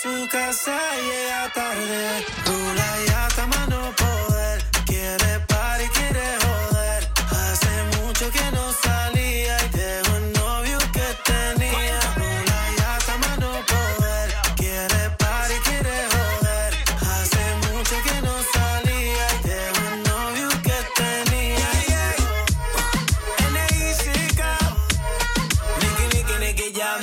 su casa llega tarde. Rula ya está más no poder. Quiere party, quiere joder. Hace mucho que no salía y dejó el novio que tenía. Rula ya está más no poder. Quiere party, quiere joder. Hace mucho que no salía y dejó el novio que tenía. N.I.C.K. Nicky Jam.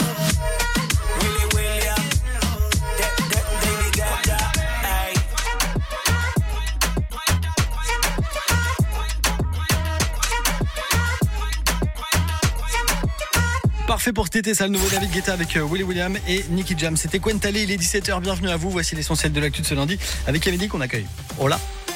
Parfait pour cet été, ça le nouveau David Guetta avec Willy William et Nicky Jam. C'était Quentalé, il est 17h, bienvenue à vous. Voici l'essentiel de l'actu de ce lundi avec Amélie qu'on accueille. Hola.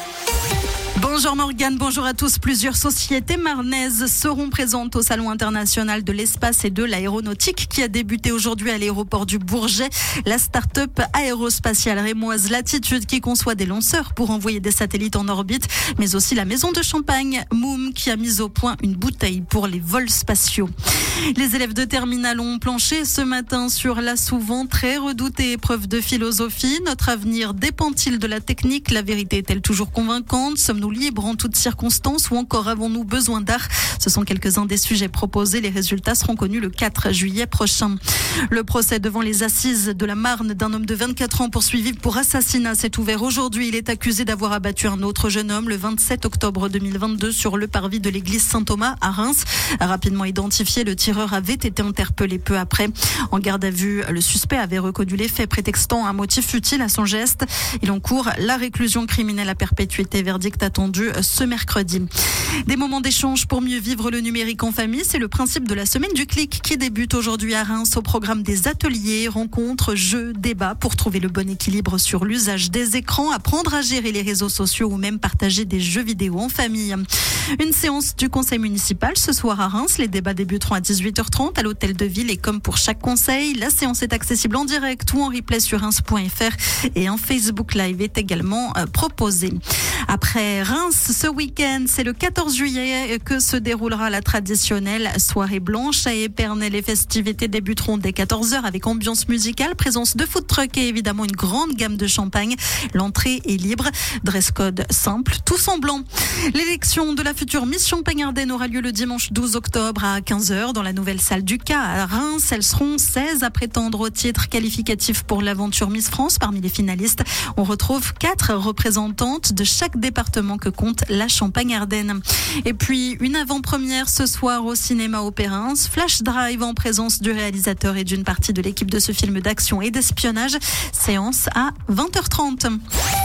Bonjour Morgane, bonjour à tous. Plusieurs sociétés marnaises seront présentes au Salon international de l'espace et de l'aéronautique qui a débuté aujourd'hui à l'aéroport du Bourget. La start-up aérospatiale rémoise Latitude qui conçoit des lanceurs pour envoyer des satellites en orbite, mais aussi la maison de champagne Moom qui a mis au point une bouteille pour les vols spatiaux. Les élèves de terminale ont planché ce matin sur la souvent très redoutée épreuve de philosophie. Notre avenir dépend-il de la technique? La vérité est-elle toujours convaincante? Sommes-nous libres en toutes circonstances ou encore avons-nous besoin d'art? Ce sont quelques-uns des sujets proposés. Les résultats seront connus le 4 juillet prochain. Le procès devant les assises de la Marne d'un homme de 24 ans poursuivi pour assassinat s'est ouvert aujourd'hui. Il est accusé d'avoir abattu un autre jeune homme le 27 octobre 2022 sur le parvis de l'église Saint-Thomas à Reims. Rapidement identifié, le tireur avait été interpellé peu après. En garde à vue, le suspect avait reconnu les faits prétextant un motif futile à son geste. Il encourt la réclusion criminelle à perpétuité. Verdict attendu ce mercredi. Des moments d'échange pour mieux vivre le numérique en famille, c'est le principe de la semaine du clic qui débute aujourd'hui à Reims. Au programme des ateliers, rencontres, jeux, débats pour trouver le bon équilibre sur l'usage des écrans, apprendre à gérer les réseaux sociaux ou même partager des jeux vidéo en famille. Une séance du conseil municipal ce soir à Reims. Les débats débuteront à 18h30 à l'hôtel de ville et comme pour chaque conseil, la séance est accessible en direct ou en replay sur reims.fr et un Facebook Live est également proposé. Après Reims, ce week-end, c'est le 14 juillet que se déroulera la traditionnelle soirée blanche à Épernay. Les festivités débuteront dès 14h avec ambiance musicale, présence de food truck et évidemment une grande gamme de champagne. L'entrée est libre, dress code simple, tous en blanc. L'élection de la future Miss Champagne-Ardenne aura lieu le dimanche 12 octobre à 15h dans la nouvelle salle du K à Reims. Elles seront 16 à prétendre au titre qualificatif pour l'aventure Miss France. Parmi les finalistes, on retrouve 4 représentantes de chaque département que compte la Champagne-Ardenne. Et puis, une avant-première ce soir au cinéma Opérins. Flash Drive en présence du réalisateur et d'une partie de l'équipe de ce film d'action et d'espionnage. Séance à 20h30.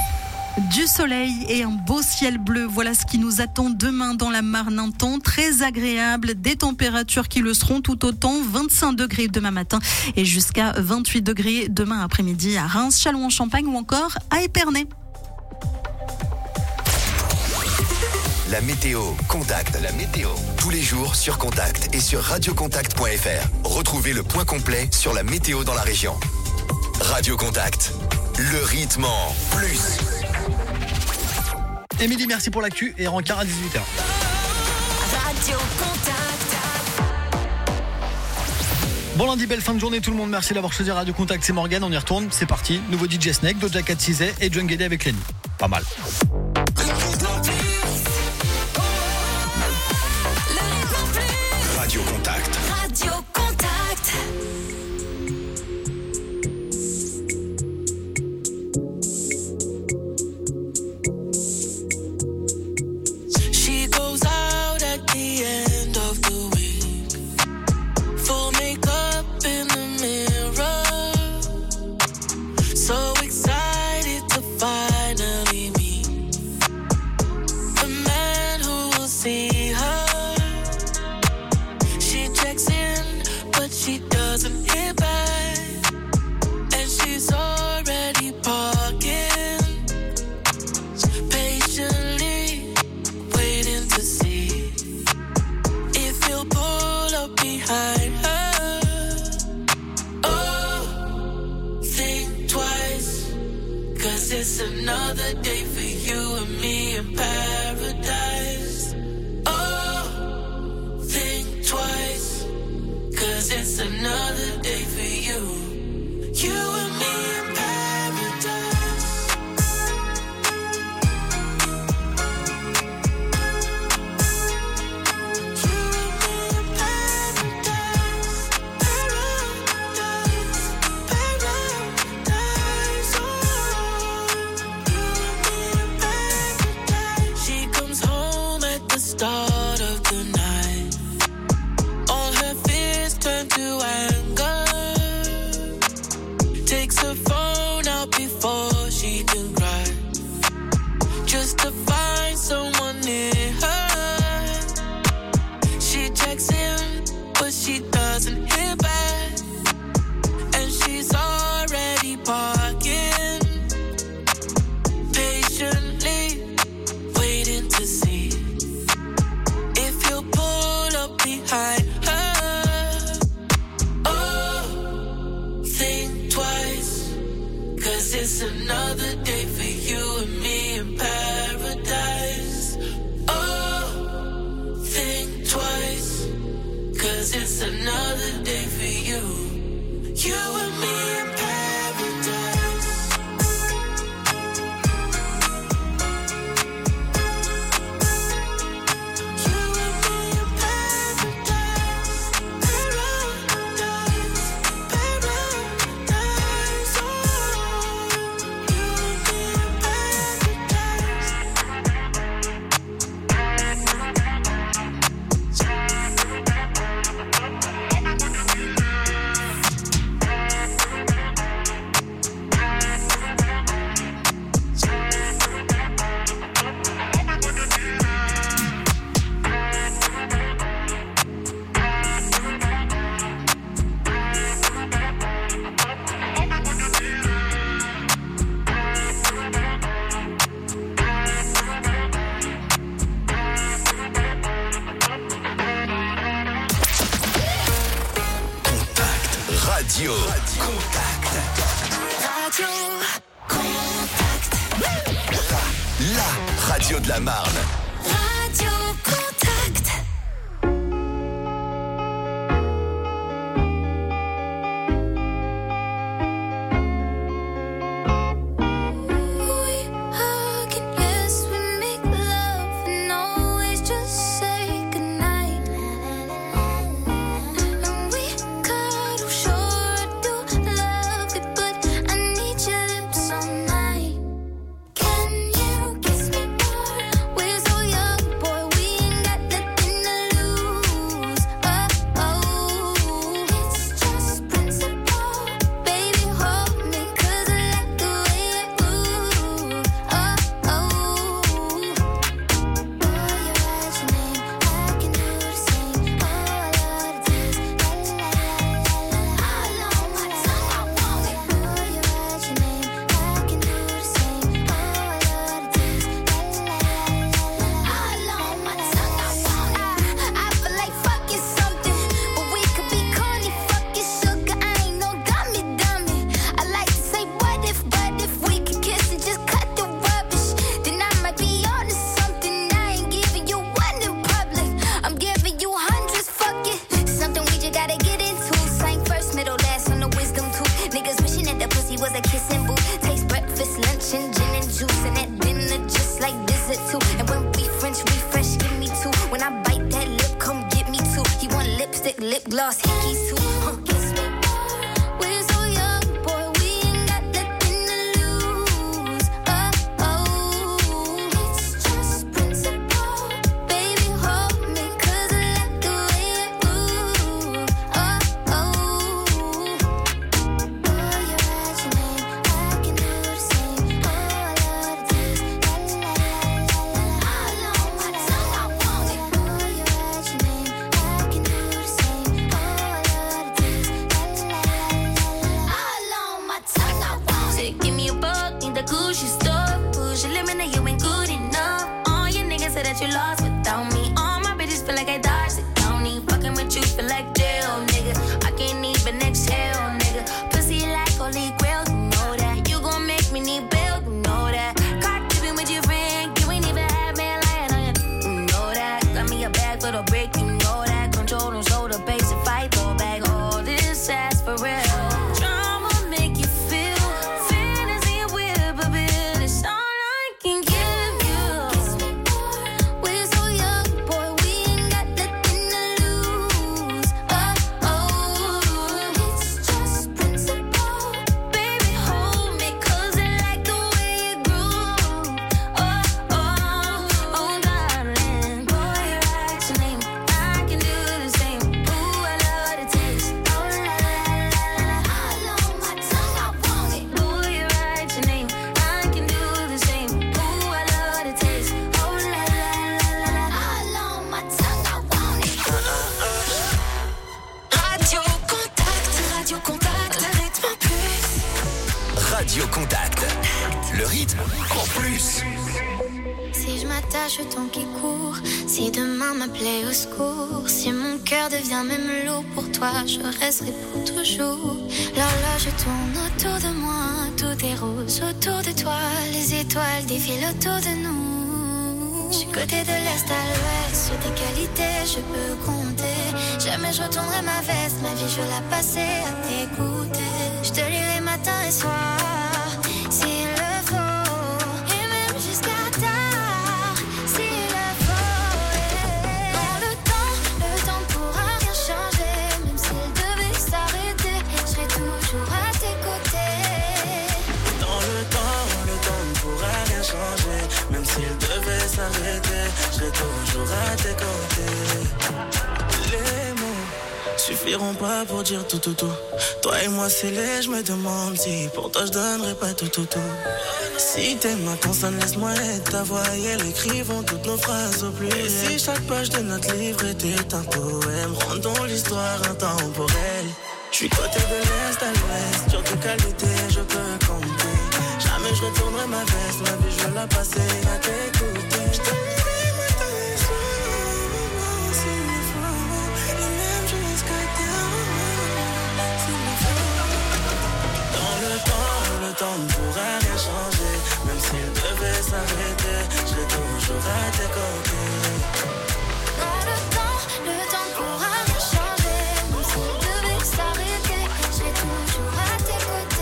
Du soleil et un beau ciel bleu, voilà ce qui nous attend demain dans la Marne. Un temps très agréable, des températures qui le seront tout autant, 25 degrés demain matin et jusqu'à 28 degrés demain après-midi à Reims, Châlons-en-Champagne ou encore à Épernay. La météo, Contact. La météo. Tous les jours sur Contact et sur radiocontact.fr. Retrouvez le point complet sur la météo dans la région. Radio Contact. Le rythme en plus. Émilie, merci pour l'actu et rencard à 18h. Radio Contact. Bon lundi, belle fin de journée tout le monde. Merci d'avoir choisi Radio Contact. C'est Morgane, on y retourne. C'est parti. Nouveau DJ Snake, Doja Cat Cizé et John Guedé avec Lenny. Pas mal. Radio Contact. Radio Contact. She goes out at the end of the week, full makeup in the mirror, so excited to finally meet she doesn't hear back, and she's already parking, patiently waiting to see if you'll pull up behind her. Oh, think twice, 'cause it's another day for you and me in paradise. Oh, think twice, 'cause it's another day for you and me in paradise. You and me in paradise, paradise, paradise. Oh, you and me in paradise. Radio Contact. Radio Contact. La radio de la Marne. Radio Contact. We hug and yes, we make love and always just say goodnight. And we cuddle, sure I do love it, but I need your lips all night. Can you kiss me more? We're so young, boy, we ain't got nothing to lose. Oh, it's just principle. Baby, hold me, 'cause I like the way it moves. Oh, boy, you write your name, I can do the same. Oh, I love the taste, la la la la la. All on my tongue, I want it. Boy, you write your name, I can do the same. Oh, I love the taste, la la la la la. All on my tongue, I want it. I feel like fucking something, but we could be corny, fucking sugar. I ain't no dummy. I like to say what if we could kiss and just cut the rubbish, then I might be on to something. I ain't giving you one in public, I'm giving you hundreds. Fuck it, something we just gotta get into. Same first, middle, last on the wisdom tooth. Niggas wishing that the pussy was a kissing booth. Taste breakfast, lunch, and gin and juice, and at dinner just like dessert too. And when we French refresh, give me two. When I bite that lip, come get me two. He want lipstick, lip gloss, hickeys too. Kiss me more. We're so young, boy, we ain't got nothing to lose. Oh, it's just principle. Baby, hold me, 'cause I like the way it moves. Oh, boy, you write your name, I can do the same. Oh, I love the taste, la la la la la. All on my tongue, I want it. Boy, you write your name, I can do the same. Oh, I love the taste, la la la la. All on my tongue, I want it. Say, give me a buck in the Gucci store. Push your limit, now you ain't good enough. All your niggas say that you lost without me. All my bitches feel like I dodged the county. Fucking with you feel like jail, nigga. I can't even exhale, nigga. Pussy like holy grail, you know that. You gon' make me need bail, you know that. Caught dipping with your friend, you ain't even had man lying on you. You know that. Got me a bag for the break, you know that. Control them shoulder, base and fight, throw back. All this ass for real. Drama make you feel fantasy and weird, but baby, it's all I can give you. Kiss me more. We're so young, boy, we ain't got nothing to lose. Oh, it's just principle. Baby, hold me, 'cause I like the way you groove. Oh, darling, boy, you write your name, Radio Contact. Le rythme en plus. Si je m'attache au temps qui court, si demain m'appelait au secours, si mon cœur devient même lourd pour toi, je resterai pour toujours. L'horloge tourne autour de moi, tout est rose autour de toi, les étoiles défilent autour de nous. Je suis côté de l'est à l'ouest, sur tes qualités je peux compter. Jamais je retournerai ma veste, ma vie je veux la passer à t'écouter. Je te lirai matin et soir, s'il le faut, et même jusqu'à tard, s'il le faut. Dans le temps pourra rien changer, même s'il devait s'arrêter, je serai toujours à tes côtés. Dans le temps ne pourra rien changer. Même s'il devait s'arrêter, je serai toujours à tes côtés. Les mots suffiront pas pour dire tout. Toi et moi scellés, je me demande si pour toi je donnerais pas tout. Si t'es ma consonne, laisse-moi être ta voix et elle écrivons toutes nos phrases au plus. Et si chaque page de notre livre était un poème, rendons l'histoire intemporelle. Je suis côté de l'est à l'ouest, sur tes qualités je peux compter. Jamais je retournerai ma veste, ma vie je veux la passer à t'écouter. Je te lirai matin et soir, s'il le faut, et même jusqu'à tard, s'il le faut. Dans le temps ne pourra rien changer, même s'il devait s'arrêter, je serai toujours à tes côtés. Dans le temps ne pourra rien changer, même s'il devait s'arrêter, je serai toujours à tes côtés.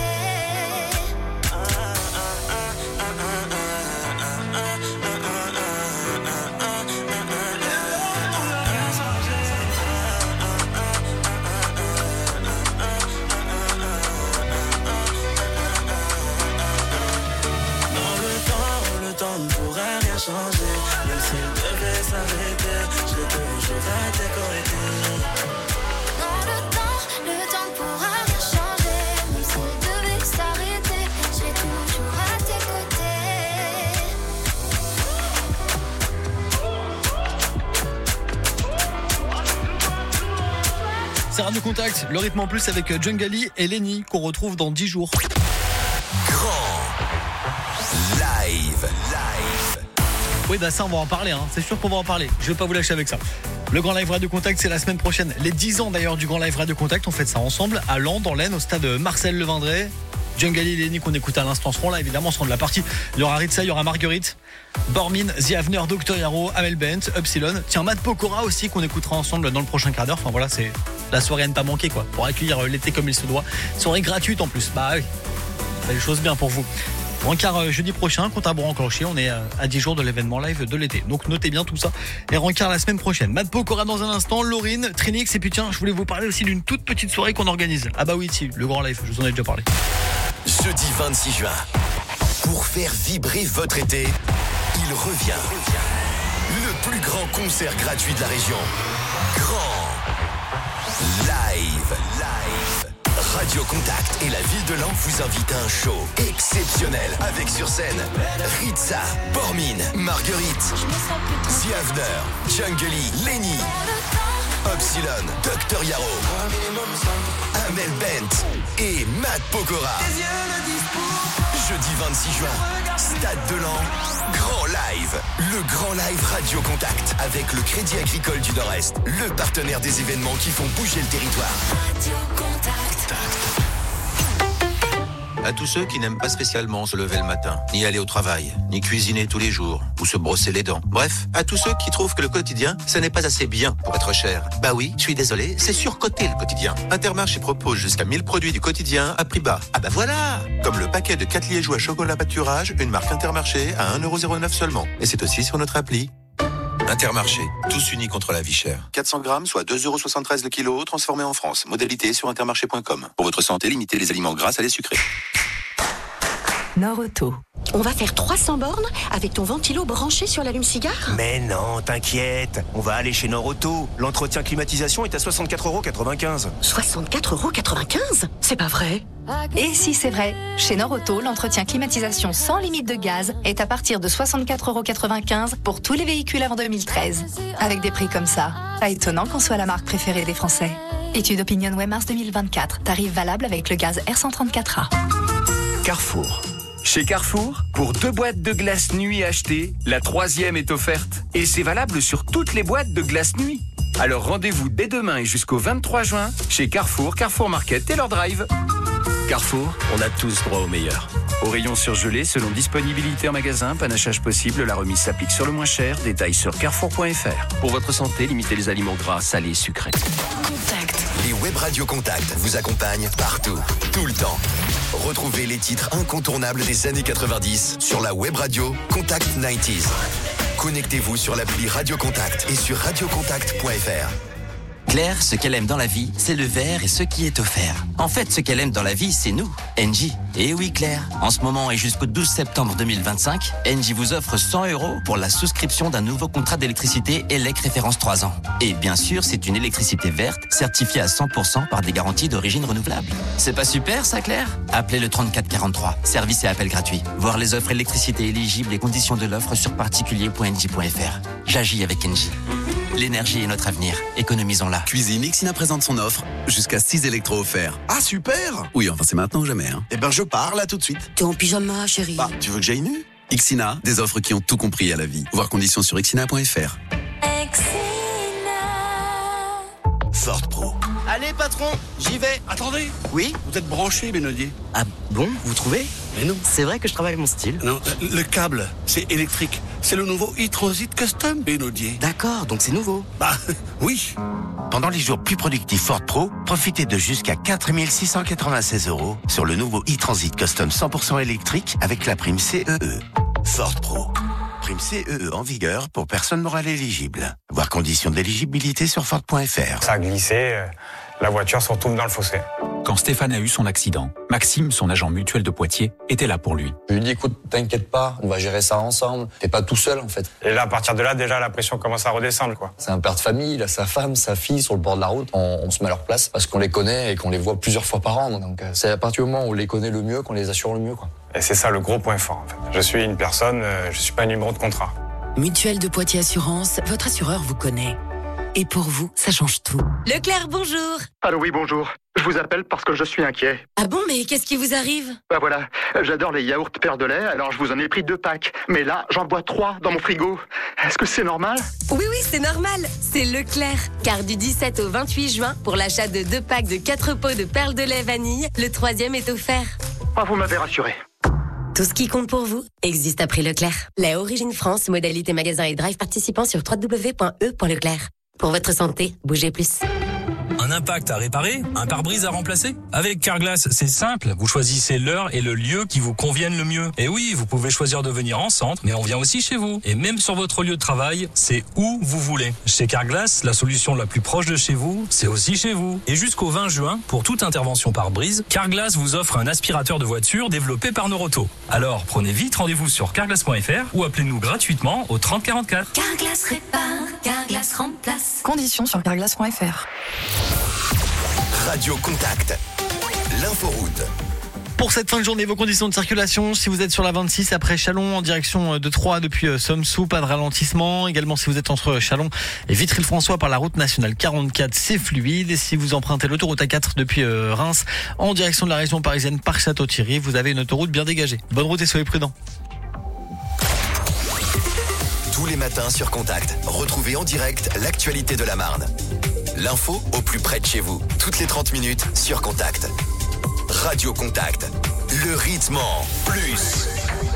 Changer, même s'il devait s'arrêter, je serai toujours à tes côtés. Dans le temps ne pourra rien changer, même s'il devait s'arrêter, je serai toujours à tes côtés. C'est Radio Contact, le rythme en plus avec Jungali et Lenny qu'on retrouve dans 10 jours. Grand live. Oui, bah ça, on va en parler, hein. C'est sûr qu'on va en parler. Je vais pas vous lâcher avec ça. Le Grand Live Radio Contact, c'est la semaine prochaine. Les 10 ans d'ailleurs du Grand Live Radio Contact, on fait ça ensemble à Lens, dans l'Aisne, au stade Marcel Levindré. Jungali et Lenny qu'on écoute à l'instant seront là, évidemment, seront de la partie. Il y aura Ritza, il y aura Marguerite, Bormin, The Avener, Dr Yaro, Amel Bent, Upsilon. Tiens, Matt Pokora aussi qu'on écoutera ensemble dans le prochain quart d'heure. Enfin voilà, c'est la soirée à ne pas manquer, quoi. Pour accueillir l'été comme il se doit. Soirée gratuite en plus. Bah oui, c'est des choses bien pour vous. Rencard jeudi prochain, compte à rebours enclenché, on est à 10 jours de l'événement live de l'été. Donc notez bien tout ça. Et Rencard la semaine prochaine. Matt Pokora dans un instant, Laurine, Trinix. Et puis tiens, je voulais vous parler aussi d'une toute petite soirée qu'on organise. Ah bah oui, si, le Grand Live, je vous en ai déjà parlé. Jeudi 26 juin, pour faire vibrer votre été, il revient. Le plus grand concert gratuit de la région. Grand Live. Radio Contact et la ville de Lens vous invitent à un show exceptionnel avec sur scène Ritza, Bormin, Marguerite, The Avener, Jungali, Lenny, Upsilon, Dr Yaro, Amel Bent et Matt Pokora. Jeudi 26 juin, Stade de Lens, Grand Live. Le Grand Live Radio Contact avec le Crédit Agricole du Nord-Est, le partenaire des événements qui font bouger le territoire. Radio Contact. À tous ceux qui n'aiment pas spécialement se lever le matin, ni aller au travail, ni cuisiner tous les jours, ou se brosser les dents. Bref, à tous ceux qui trouvent que le quotidien, ce n'est pas assez bien pour être cher. Bah oui, je suis désolé, c'est surcoté le quotidien. Intermarché propose jusqu'à 1000 produits du quotidien à prix bas. Ah bah voilà! Comme le paquet de 4 liégeois chocolat pâturage, une marque Intermarché à 1,09€ seulement. Et c'est aussi sur notre appli. Intermarché, tous unis contre la vie chère. 400 grammes, soit 2,73€ le kilo, transformé en France. Modalité sur intermarché.com. Pour votre santé, limitez les aliments gras à les sucrés. Nord-Auto. On va faire 300 bornes avec ton ventilo branché sur l'allume-cigare ? Mais non, t'inquiète, on va aller chez Nord-Auto. L'entretien climatisation est à 64,95€. 64,95€? C'est pas vrai. Et si c'est vrai, chez Nord-Auto, l'entretien climatisation sans limite de gaz est à partir de 64,95€ pour tous les véhicules avant 2013. Avec des prix comme ça, pas étonnant qu'on soit la marque préférée des Français. Étude OpinionWay mars 2024, tarif valable avec le gaz R134A. Carrefour. Chez Carrefour, pour 2 boîtes de glace nuit achetées, la 3e est offerte. Et c'est valable sur toutes les boîtes de glace nuit. Alors rendez-vous dès demain et jusqu'au 23 juin chez Carrefour, Carrefour Market, Taylor Drive. Carrefour, on a tous droit au meilleur. Au rayon surgelé, selon disponibilité en magasin, panachage possible, la remise s'applique sur le moins cher. Détails sur carrefour.fr. Pour votre santé, limitez les aliments gras, salés et sucrés. Contact. Les web radios Contact vous accompagnent partout, tout le temps. Retrouvez les titres incontournables des années 90 sur la web radio Contact 90s. Connectez-vous sur l'appli Radio Contact et sur radiocontact.fr. Claire, ce qu'elle aime dans la vie, c'est le verre et ce qui est offert. En fait, ce qu'elle aime dans la vie, c'est nous, Engie. Et oui, Claire, en ce moment et jusqu'au 12 septembre 2025, Engie vous offre 100 € pour la souscription d'un nouveau contrat d'électricité ELEC référence 3 ans. Et bien sûr, c'est une électricité verte, certifiée à 100% par des garanties d'origine renouvelable. C'est pas super, ça, Claire? Appelez le 3443, service et appel gratuit. Voir les offres électricité éligibles et conditions de l'offre sur particulier.engie.fr. J'agis avec Engie. L'énergie est notre avenir. Économisons-la. Cuisine, Ixina présente son offre. Jusqu'à 6 électros offerts. Ah, super! Oui, enfin, c'est maintenant ou jamais, hein. Eh ben, je pars là tout de suite. T'es en pyjama, chérie. Bah, tu veux que j'aille nu? Ixina, des offres qui ont tout compris à la vie. Voir conditions sur ixina.fr. Ford Pro. Allez, patron, j'y vais. Attendez. Oui? Vous êtes branché, Benodier. Ah bon, vous trouvez? Mais non. C'est vrai que je travaille mon style. Non, le câble, c'est électrique. C'est le nouveau e-Transit Custom, Benodier. D'accord, donc c'est nouveau. Bah, oui. Pendant les jours plus productifs Ford Pro, profitez de jusqu'à 4 696 € sur le nouveau e-Transit Custom 100% électrique avec la prime CEE. Ford Pro. Prime CEE en vigueur pour personnes morales éligibles. Voir conditions d'éligibilité sur Ford.fr. Ça a glissé, la voiture se retrouve dans le fossé. Quand Stéphane a eu son accident, Maxime, son agent mutuel de Poitiers, était là pour lui. Je lui ai dit, écoute, t'inquiète pas, on va gérer ça ensemble. T'es pas tout seul, en fait. Et là, à partir de là, déjà, la pression commence à redescendre, quoi. C'est un père de famille, il a sa femme, sa fille sur le bord de la route. On se met à leur place parce qu'on les connaît et qu'on les voit plusieurs fois par an. Donc, c'est à partir du moment où on les connaît le mieux qu'on les assure le mieux, quoi. Et c'est ça le gros point fort, en fait. Je suis une personne, je suis pas un numéro de contrat. Mutuelle de Poitiers Assurance, votre assureur vous connaît. Et pour vous, ça change tout. Leclerc, bonjour. Allô, oui, bonjour. Je vous appelle parce que je suis inquiet. Ah bon, mais qu'est-ce qui vous arrive? Bah voilà, j'adore les yaourts Père de lait, alors je vous en ai pris 2 packs. Mais là, j'en bois 3 dans mon frigo. Est-ce que c'est normal? Oui, c'est normal. C'est Leclerc. Car du 17 au 28 juin, pour l'achat de 2 packs de 4 pots de perles de lait vanille, le 3e est offert. Ah, vous m'avez rassuré. Tout ce qui compte pour vous existe à prix Leclerc. Lait Origine France, modalité magasin et drive participant sur www.e.leclerc. Pour votre santé, bougez plus. Un impact à réparer? Un pare-brise à remplacer? Avec Carglass, c'est simple. Vous choisissez l'heure et le lieu qui vous conviennent le mieux. Et oui, vous pouvez choisir de venir en centre, mais on vient aussi chez vous. Et même sur votre lieu de travail, c'est où vous voulez. Chez Carglass, la solution la plus proche de chez vous, c'est aussi chez vous. Et jusqu'au 20 juin, pour toute intervention pare-brise, Carglass vous offre un aspirateur de voiture développé par Noroto. Alors, prenez vite rendez-vous sur carglass.fr ou appelez-nous gratuitement au 30 44. Carglass répare, Carglass remplace. Conditions sur carglass.fr. Radio Contact, l'inforoute. Pour cette fin de journée, vos conditions de circulation, si vous êtes sur la 26 après Châlons en direction de Troyes depuis Somsou, pas de ralentissement. Également si vous êtes entre Châlons et Vitry-le-François par la route nationale 44, c'est fluide. Et si vous empruntez l'autoroute A4 depuis Reims en direction de la région parisienne par Château-Thierry, vous avez une autoroute bien dégagée. Bonne route et soyez prudents. Tous les matins sur Contact, retrouvez en direct l'actualité de la Marne. L'info au plus près de chez vous, toutes les 30 minutes sur Contact. Radio Contact, le rythme en plus.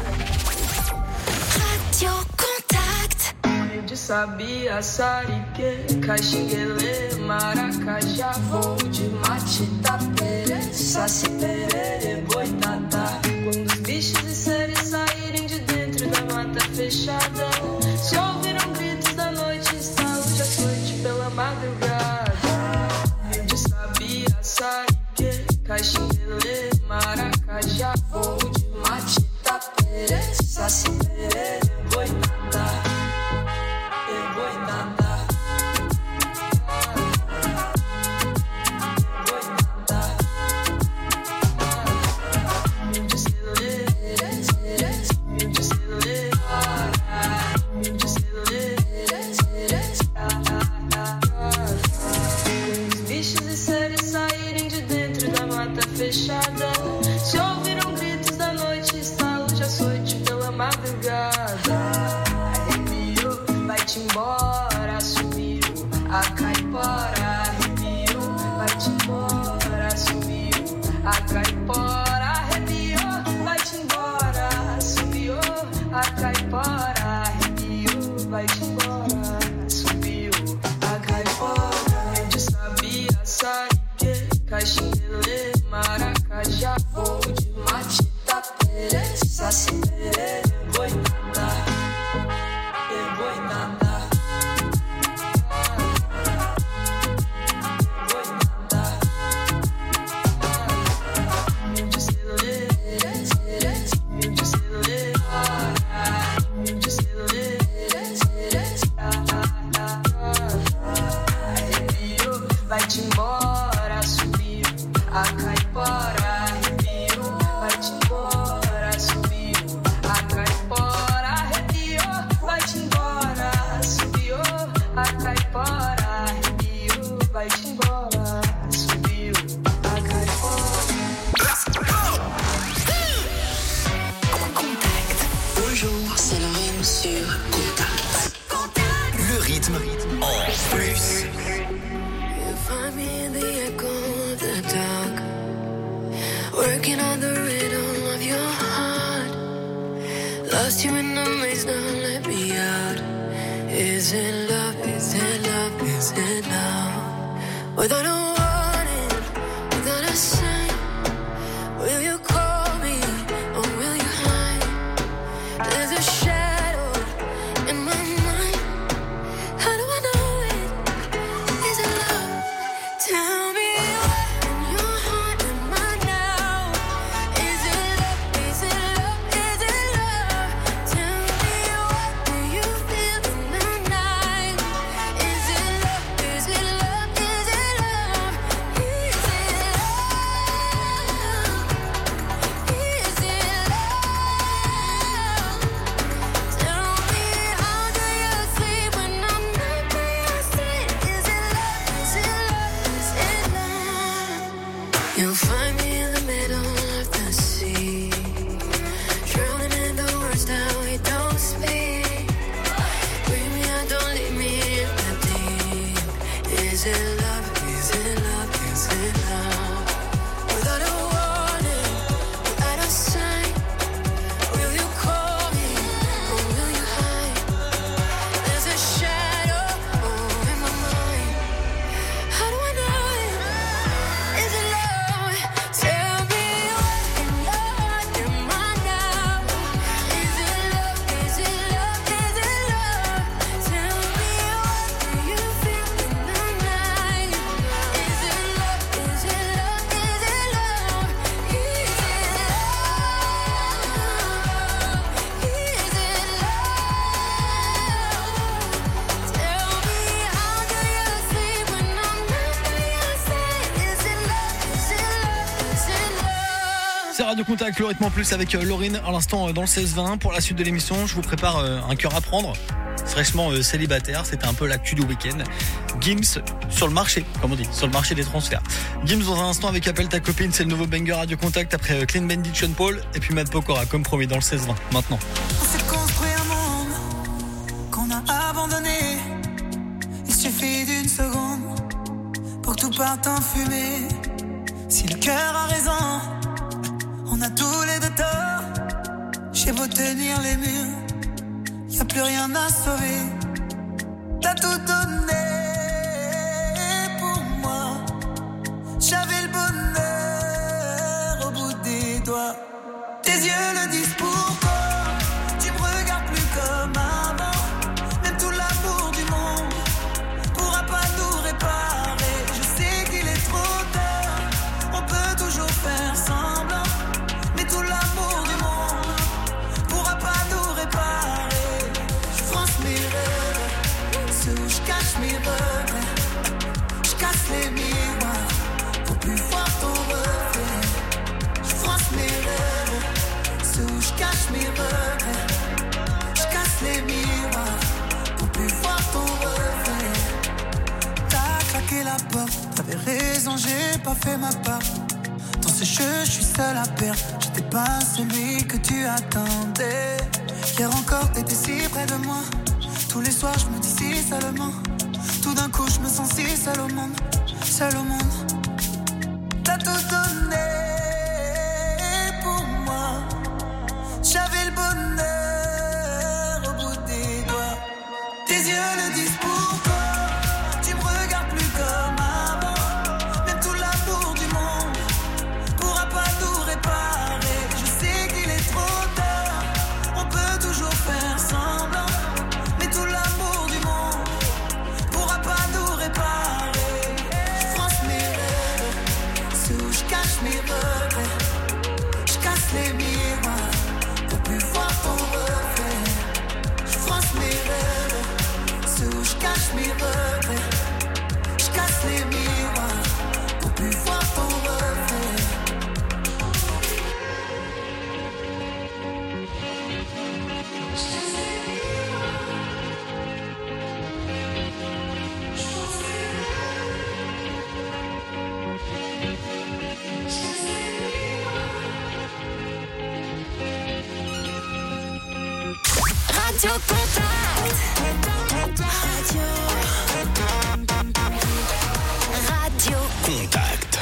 Radio Contact. De sabia, sarique, caxinguele, maracajá, voo de mate, tapere, saci, perere, boitatá. Quando os bichos e seres saírem de dentro da mata fechada, se ouviram gritos da noite, estalo de açoite pela madrugada. De sabia, sarique, caxinguele, maracajá, voo de mate, tapere, saci, perere, boitatá. a caipora arrepiou, vai-te embora, subiu. A caipora arrepiou, vai-te embora, subiu. A caipora arrepiou, vai-te embora, subiu. A caipora de sabia, saipê, caxindelê, maracajá, voo de matita, pere, saci, pere, boitada, boitada. Vai-te embora, subiu. A caipora arrepiou, vai-te embora, subiu. A caipora arrepiou, vai-te embora, subiu. A caipora arrepiou, vai-te embora, subiu. A caipora. Contact. Bonjour, c'est Lorraine sur Contact. Le rythme en plus. Find me in the echo of the dark, working on the rhythm of your heart. Lost you in the maze, now let me out. Is it love? Is it love? Is it love? Without a warning, without a sign, will you call me or will you hide? There's a shadow in my mind. How do I know it? Is it love? Tell me what in your heart am I now? Is it love? Is it love? Is it love? Tell me what do you feel in the night? Is it love? Is it love? Is it love? Is it love? Is it love? Tell me how do you sleep when I'm not by your side? Is it love? Is it love? Is it love? You'll find me in the middle of the sea, drowning in the words that we don't speak. Bring me out, don't leave me in the deep. Is it love? Is it love? Is it love? Without a warning, without a sign, will you call me or will you hide? There's a shadow in my mind. How do I know it? Is it love? Tell me what in your heart am I now? Is it love? Is it love? Is it love? Tell me what do you feel in the night? Is it love? Is it love? Is it love? Is it love? Is it love? Tell me how do you sleep when I'm not by your side? Is it love? Is it love? Is it love? C'est Radio Contact, le rythme en plus avec Laurine à l'instant dans le 16-20. Pour la suite de l'émission, je vous prépare un cœur à prendre. Fraîchement célibataire, c'était un peu l'actu du week-end. Gims sur le marché, comme on dit, sur le marché des transferts. Gims dans un instant avec Appelle ta copine, c'est le nouveau banger Radio Contact après Clean Bandit, Sean Paul et puis Matt Pokora, comme promis dans le 16-20. Maintenant. On s'est construit un monde qu'on a abandonné. Il suffit d'une seconde pour que tout parte en fumée. Si le cœur a raison, on a tous les deux tort. J'ai beau tenir les murs, y'a plus rien à sauver. T'as tout donné pour moi. J'avais le bonheur au bout des doigts. Tes yeux le disent pourquoi. Tu me regardes plus comme avant. Même tout l'amour du monde pourra pas nous réparer. Je sais qu'il est trop tard. On peut toujours faire semblant. Mais tout l'amour du monde pourra pas nous réparer. Je France mes rêves, ceux où je cache mes regrets. Je casse les miroirs pour plus voir ton reflet. Je France mes rêves, ceux où je cache mes regrets. Je casse les miroirs pour plus voir ton reflet. T'as claqué la porte, t'avais raison, j'ai pas fait ma part. Dans ce jeu, je suis seul à perdre. J'étais pas celui que tu attendais. Hier encore, t'étais si près de moi. Tous les soirs, je me dis si seulement Tout d'un coup, je me sens si seul au monde, seul au monde. T'as tout donné pour moi. J'avais le bonheur au bout des doigts. Tes yeux le disent pourquoi. Tu me regardes plus comme avant. Même tout l'amour du monde pourra pas tout réparer. Je sais qu'il est trop tard. On peut toujours faire semblant. Mais tout l'amour du monde pourra pas tout réparer. Je fronce mes rêves, sous je cache mes regrets. Je casse les miroirs pour plus voir ton reflet. Je fronce mes rêves, sous je cache mes regrets. Je casse les miroirs pour plus voir ton reflet. Radio Contact. Radio Contact.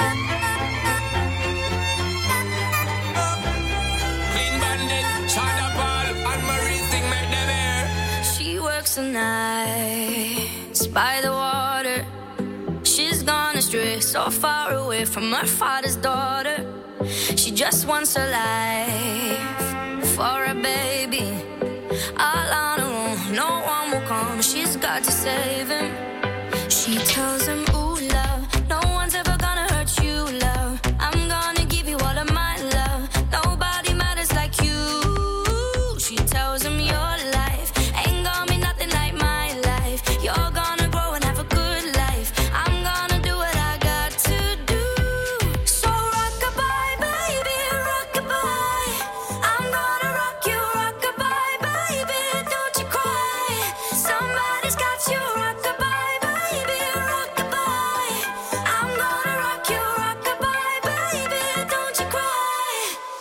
Clean Bandit, China Paul, and Marie Sting make them air. She works the nights by the water. She's gone astray, so far away from her father's daughter. She just wants a life for a baby. All on her own, no one will come. She's got to save him. She tells him, ooh, love, no one's ever gonna hurt you, love. I'm gonna give you all of my love. Nobody matters like you. She tells him your life ain't gonna be nothing like my life. You're gonna grow and have a good life. I'm gonna do what I got to do. So rock-a-bye, baby, rock-a-bye. I'm gonna rock you, rock-a-bye, baby, don't you cry. Somebody's got you, rock-a-bye, baby, rock-a-bye. I'm gonna rock you, rock-a-bye, baby, don't you cry.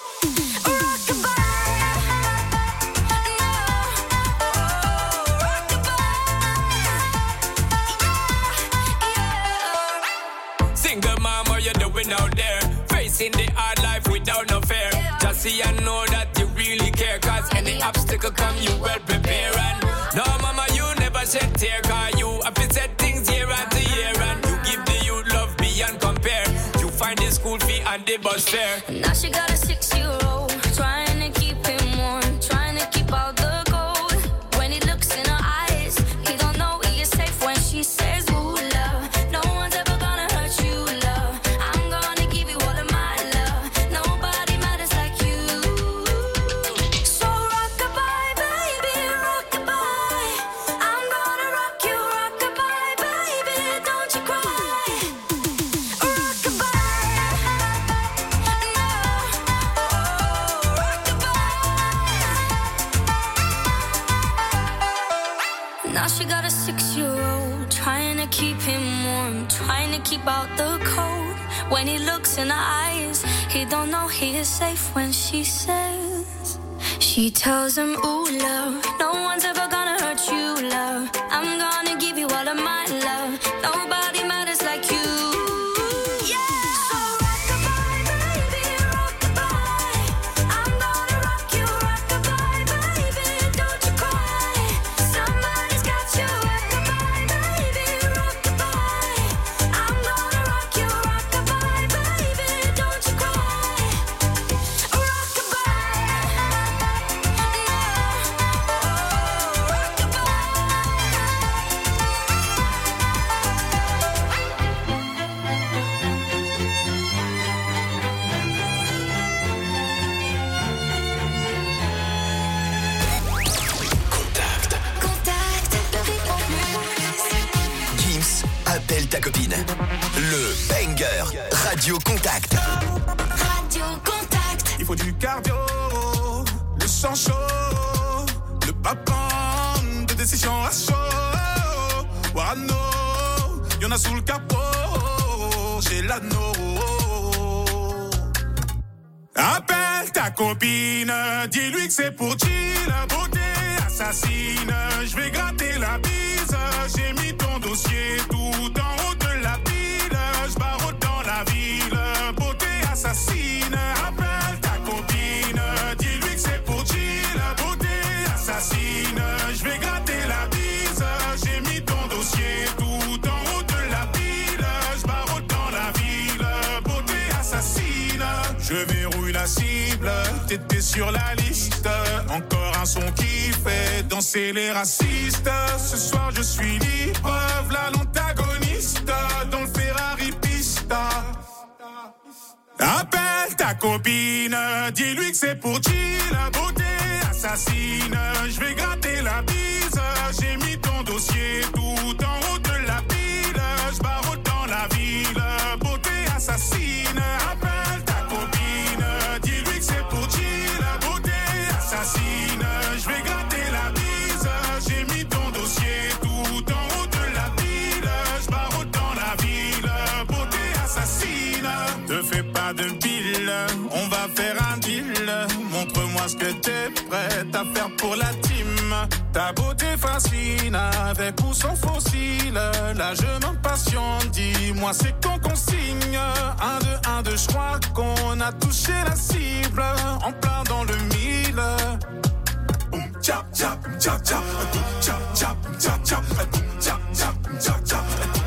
Single mom, what you doing out there? Facing the hard life without no fear. Just see and know that you really care. Cause any obstacle come, you well prepare. And no, mama, you never shed tear. Cause you have to set things year after year. And you give the youth love beyond compare. You find the school fee and the bus fare. Now she got a 6-year-old, trying to keep him warm, trying to keep out the cold. When he looks in her eyes, he don't know he is safe when she says, ooh, love, no one's ever gonna hurt you, love. I'm gonna give you all of my love. Nobody matters like you. So rock-a-bye, baby, rock-a-bye. I'm gonna rock you, rock-a-bye, baby, don't you cry. Now she got a 6-year-old, trying to keep him warm, trying to keep out the cold. When he looks in her eyes, he don't know he is safe when she says. She tells him, ooh, love, no one's ever gonna hurt you, love. I'm gonna give you all of my love. Nobody matters like you. Appelle ta copine. Le banger Radio Contact. Radio Contact. Il faut du cardio, le sang chaud, le pas prendre de décision à chaud. Warano, y'en a sous le capot, j'ai l'anneau. Appelle ta copine, dis-lui que c'est pour chill, beauté assassine. Je vais gratter la bise, j'ai mis ton dossier tout en haut de la pile. Je barre dans la ville, beauté assassine. Appelle ta copine, dis-lui que c'est pour chill, beauté assassine. Je vais gratter la bise, j'ai mis ton dossier tout en haut de la pile. Je barre dans la ville, beauté assassine. Je verrouille la cible, t'étais sur la liste. Encore un son qui fait danser les racistes. Ce soir je suis libre, v'là l'antagoniste dans le Ferrari Pista. Appelle ta copine, dis-lui que c'est pour chill, beauté assassine. Je vais gratter la bise, j'ai mis ton dossier tout en haut de la pile. Je barre dans la ville, beauté assassine. Appelle ta copine, dis-lui que c'est pour chill, beauté assassine. Je vais gratter la bise, j'ai mis ton dossier tout en haut de la pile. Je barre dans la ville, beauté assassine. Te fais pas de pile, on va faire un deal. Montre-moi ce que t'es prête à faire pour la team. Ta beauté fascine, avec ou sans fossile. Là je m'impatiente, dis-moi c'est quand qu'on signe. 1, 2, 1, 2, je crois qu'on a touché la cible. En plein dans le mille. Tchap, tchap, tchap, tchap, tchap, tchap, tchap, tchap, tchap, tchap, tchap, tchap.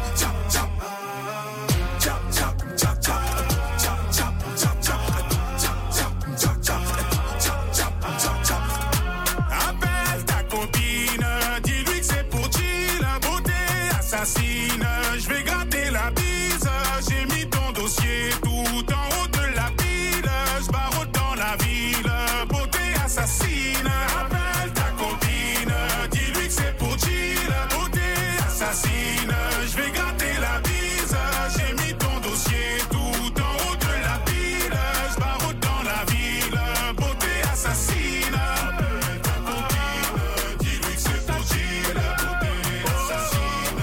Je vais gratter la bise, j'ai mis ton dossier tout en haut de la pile. Je barre dans la ville, beauté assassine. Appelle ta copine, dis-lui que c'est pour chill, beauté assassine. Je vais gratter la bise, j'ai mis ton dossier tout en haut de la pile. Je barre dans la ville, beauté assassine. Appelle ta copine, dis-lui que c'est pour chill, beauté assassine.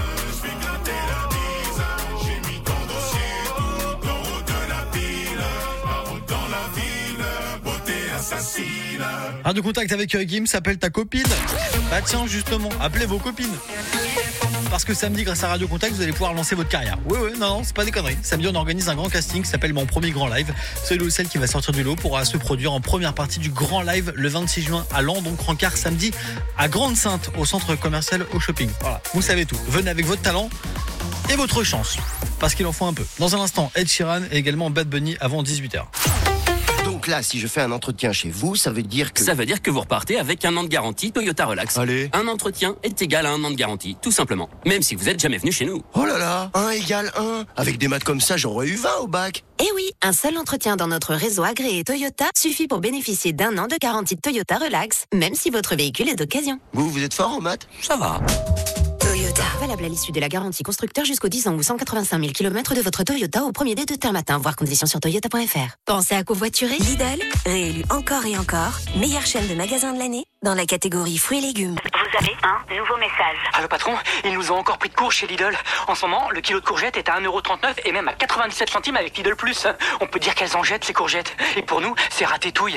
Radio Contact avec Guim, s'appelle ta copine. Bah tiens, justement, appelez vos copines. Parce que samedi, grâce à Radio Contact, vous allez pouvoir lancer votre carrière. Oui, non, c'est pas des conneries. Samedi, on organise un grand casting qui s'appelle Mon Premier Grand Live. Celui ou celle qui va sortir du lot pourra se produire en première partie du Grand Live le 26 juin à Lens, donc rencard samedi à Grande-Sainte, au centre commercial au shopping. Voilà, vous savez tout. Venez avec votre talent et votre chance, parce qu'il en faut un peu. Dans un instant, Ed Sheeran et également Bad Bunny avant 18h. Donc là, si je fais un entretien chez vous, ça veut dire que... Ça veut dire que vous repartez avec 1 an de garantie Toyota Relax. Allez. Un entretien est égal à 1 an de garantie, tout simplement. Même si vous êtes jamais venu chez nous. Oh là là, 1 égale 1. Avec des maths comme ça, j'aurais eu 20 au bac. Eh oui, un seul entretien dans notre réseau agréé Toyota suffit pour bénéficier d'1 an de garantie Toyota Relax, même si votre véhicule est d'occasion. Vous êtes fort en maths? Ça va. Toyota. Valable à l'issue de la garantie constructeur jusqu'aux 10 ans ou 185 000 km de votre Toyota au premier dès demain matin. Voir conditions sur toyota.fr. Pensez à covoiturer? Lidl, réélu encore et encore, meilleure chaîne de magasins de l'année dans la catégorie fruits et légumes. Vous avez un nouveau message. Allô patron, ils nous ont encore pris de court chez Lidl. En ce moment, le kilo de courgettes est à 1,39€ et même à 97 centimes avec Lidl Plus. On peut dire qu'elles en jettent ces courgettes. Et pour nous, c'est ratatouille.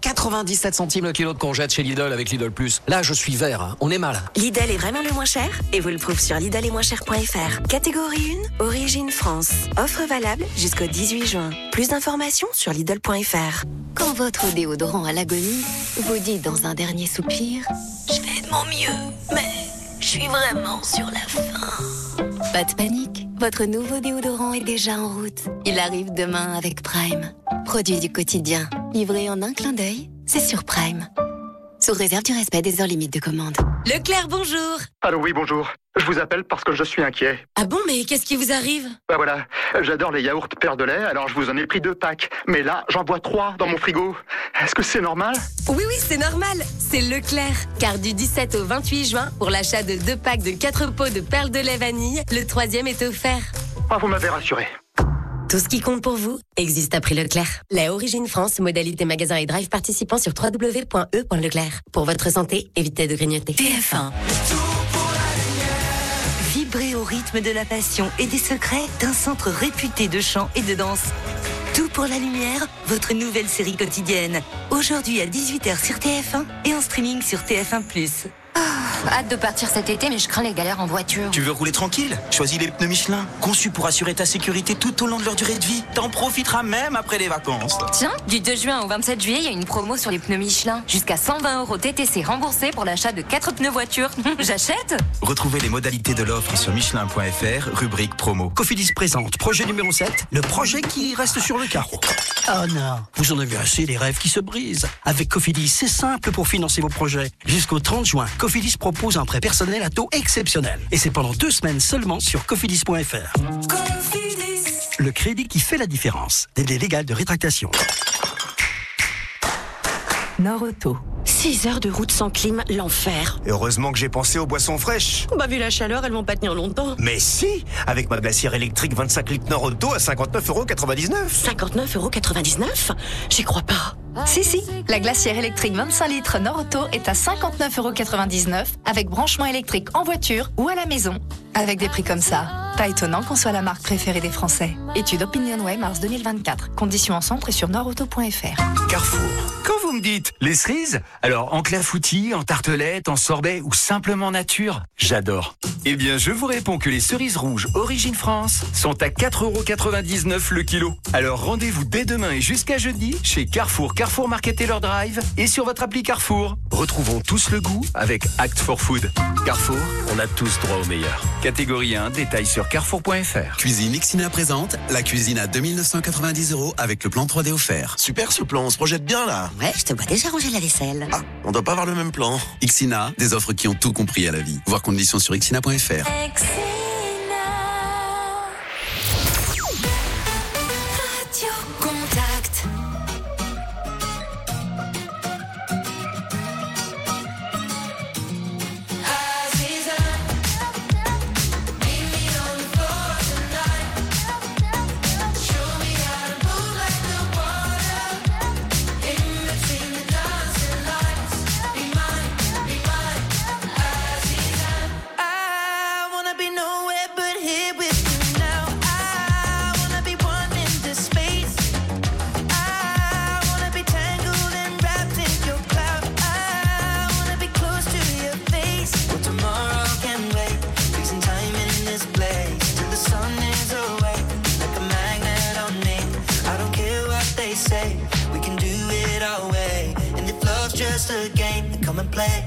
97 centimes le kilo de courgettes chez Lidl avec Lidl Plus. Là, je suis vert, hein. On est mal. Lidl est vraiment le moins cher et vous le prouve sur Lidl-et-moins-cher.fr. Catégorie 1, origine France. Offre valable jusqu'au 18 juin. Plus d'informations sur Lidl.fr. Quand votre déodorant à l'agonie vous dit dans un dernier soupir « Je fais de mon mieux, mais je suis vraiment sur la fin ». Pas de panique, votre nouveau déodorant est déjà en route. Il arrive demain avec Prime. Produit du quotidien, livré en un clin d'œil, c'est sur Prime. Sous réserve du respect des heures limites de commande. Leclerc, bonjour. Allô, oui, bonjour. Je vous appelle parce que je suis inquiet. Ah bon, mais qu'est-ce qui vous arrive? Bah voilà, j'adore les yaourts Père de lait, alors je vous en ai pris 2 packs. Mais là, j'en bois 3 dans mon frigo. Est-ce que c'est normal? Oui, c'est normal. C'est Leclerc. Car du 17 au 28 juin, pour l'achat de 2 packs de 4 pots de perles de lait vanille, le 3e est offert. Ah, vous m'avez rassuré. Tout ce qui compte pour vous existe à prix Leclerc. Lait Origine France, modalité magasin et drive participant sur www.e.leclerc. Pour votre santé, évitez de grignoter. TF1. Vibrez au rythme de la passion et des secrets d'un centre réputé de chant et de danse. Tout pour la lumière, votre nouvelle série quotidienne. Aujourd'hui à 18h sur TF1 et en streaming sur TF1+. Hâte de partir cet été, mais je crains les galères en voiture. Tu veux rouler tranquille? Choisis les pneus Michelin, conçus pour assurer ta sécurité tout au long de leur durée de vie. T'en profiteras même après les vacances. Tiens, du 2 juin au 27 juillet, il y a une promo sur les pneus Michelin. Jusqu'à 120 € TTC remboursés pour l'achat de 4 pneus voiture. J'achète. Retrouvez les modalités de l'offre sur Michelin.fr, rubrique promo. Cofidis présente projet numéro 7, le projet qui reste sur le carreau. Oh non, vous en avez assez les rêves qui se brisent. Avec Cofidis, c'est simple pour financer vos projets. Jusqu'au 30 juin, Cofidis propose un prêt personnel à taux exceptionnel. Et c'est pendant 2 semaines seulement sur cofidis.fr. Cofidis. Le crédit qui fait la différence. Délai légal de rétractation. Nord-Auto. 6 heures de route sans clim, l'enfer. Heureusement que j'ai pensé aux boissons fraîches. Bah vu la chaleur, elles vont pas tenir longtemps. Mais si, avec ma glacière électrique 25 litres Nord-Auto à 59,99 €. 59,99 €? J'y crois pas. Si, la glacière électrique 25 litres Nord-Auto est à 59,99 € avec branchement électrique en voiture ou à la maison. Avec des prix comme ça, pas étonnant qu'on soit la marque préférée des Français. Étude OpinionWay mars 2024. Conditions en centre et sur nordauto.fr. Carrefour. Quand vous me dites les cerises, alors en clafoutis, en tartelette, en sorbet ou simplement nature, j'adore. Eh bien, je vous réponds que les cerises rouges Origine France sont à 4,99 € le kilo. Alors rendez-vous dès demain et jusqu'à jeudi chez Carrefour, Carrefour Market Taylor Drive et sur votre appli Carrefour. Retrouvons tous le goût avec Act for Food. Carrefour, on a tous droit au meilleur. Catégorie 1, détail sur carrefour.fr. Cuisine Ixina présente la cuisine à 2 990 € avec le plan 3D offert. Super ce plan, on se projette bien là. Ouais, je te vois déjà ranger la vaisselle. Ah, on doit pas avoir le même plan. Ixina, des offres qui ont tout compris à la vie. Voir conditions sur ixina.fr. Radio Contact. Just a game to come and play.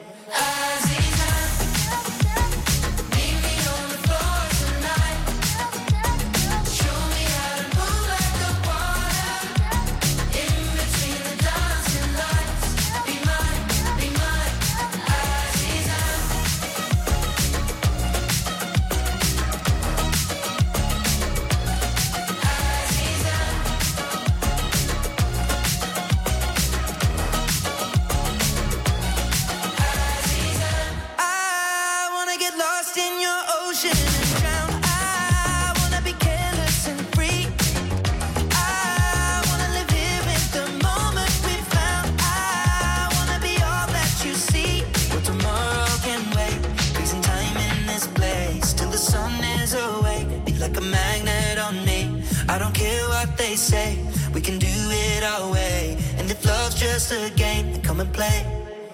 Say we can do it our way, and if love's just a game, then come and play.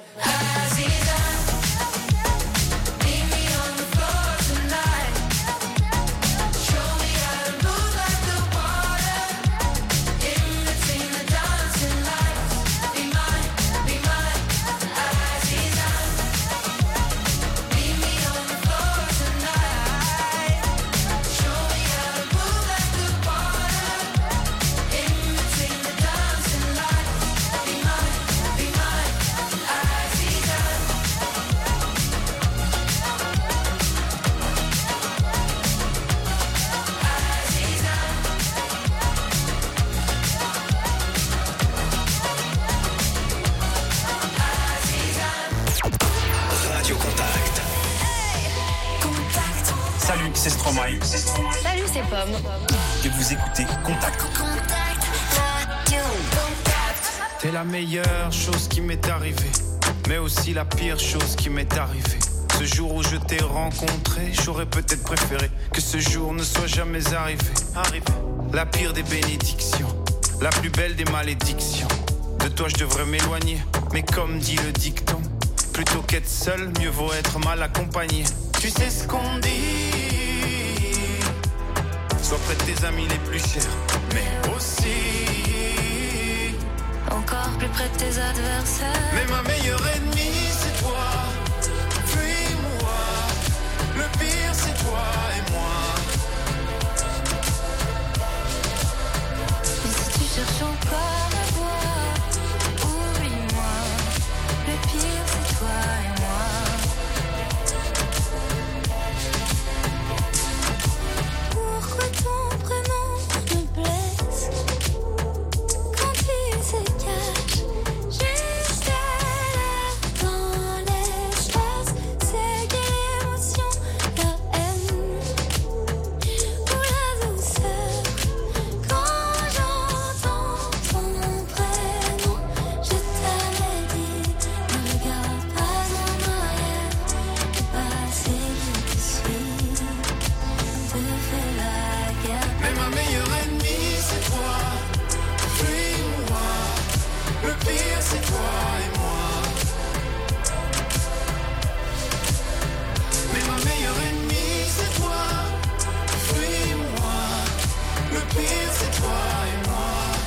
Salut, c'est Stromae. Salut, c'est Pomme. Et vous écoutez Contact. T'es la meilleure chose qui m'est arrivée, mais aussi la pire chose qui m'est arrivée. Ce jour où je t'ai rencontré, j'aurais peut-être préféré que ce jour ne soit jamais arrivé. La pire des bénédictions, la plus belle des malédictions. De toi je devrais m'éloigner, mais comme dit le dicton, plutôt qu'être seul, mieux vaut être mal accompagné. Tu sais ce qu'on dit, sois près de tes amis les plus chers, mais aussi encore plus près de tes adversaires. Mais ma meilleure ennemie c'est toi. Fuis-moi, le pire c'est toi et moi. Mais si tu cherches encore à voir, oublie-moi, le pire c'est toi et moi. Pourquoi ton prénom me blesse quand il se cache juste là dans l'espace? C'est quelle émotion, la haine ou la douceur? Quand j'entends ton prénom, je t'avais dit, ne regarde pas en arrière, le passé qui te suit, on te fait la guerre. Mais ma meilleure ennemie c'est toi. Fuis-moi, le pire c'est toi et moi. Mais ma meilleure ennemie c'est toi. Fuis-moi, le pire c'est toi et moi.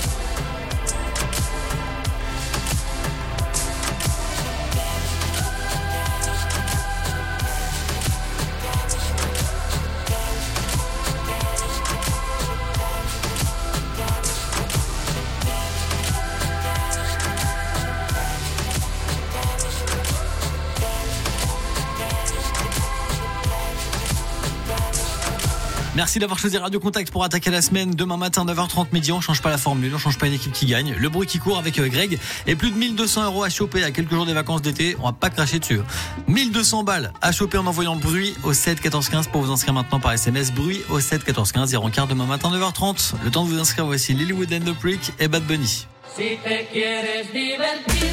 Merci d'avoir choisi Radio Contact pour attaquer la semaine. Demain matin, 9h30 midi, on change pas la formule, on change pas une équipe qui gagne. Le bruit qui court avec Greg et plus de 1200 € à choper à quelques jours des vacances d'été. On va pas cracher dessus. 1200 balles à choper en envoyant bruit au 7 14 15 pour vous inscrire maintenant par SMS. Bruit au 7 14 15, 0 quart demain matin, 9h30. Le temps de vous inscrire, voici Lilywood and the Prick et Bad Bunny. Si te quieres divertir.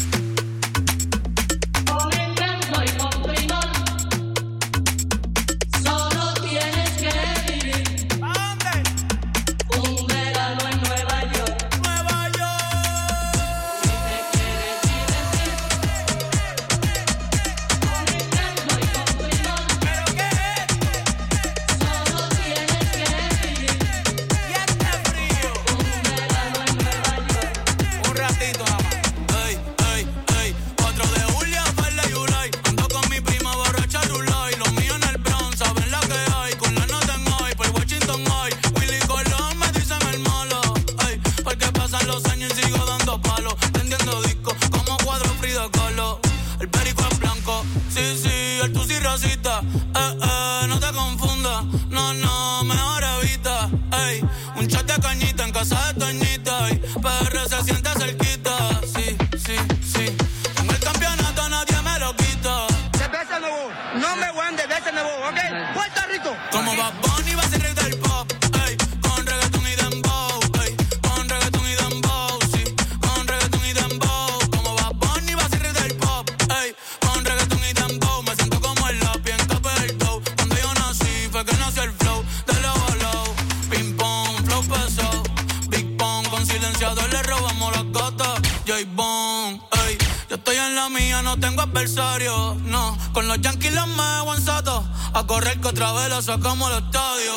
No te confundas, no, mejor evita. Ey, un shot de cañita en casa de Toñita. Ey, PR se siente cerquita. Sí. Tengo el campeonato, nadie me lo quita. Cerveza nuevo, no me voy de cerveza nuevo, ¿ok? Puerto Rico. Como Bad Bunny va a ser rey del pop. Ey, con reggaeton y dembow. Ey, con reggaeton y dembow. Sí, con reggaeton y dembow. Como Bad Bunny va a ser rey del pop. Ey, con reggaeton y dembow. Me siento como el lápiz en capa del dough. Cuando yo nací fue que nació el flow de low a low. Ping pong, flow pesado. Big Pong, con silenciador le robamos las gatas. J-Bone, ey, yo estoy en la mía, no tengo adversario. No, con los Yankees los me aguanzato. A correr que otra vez la sacamos al estadio.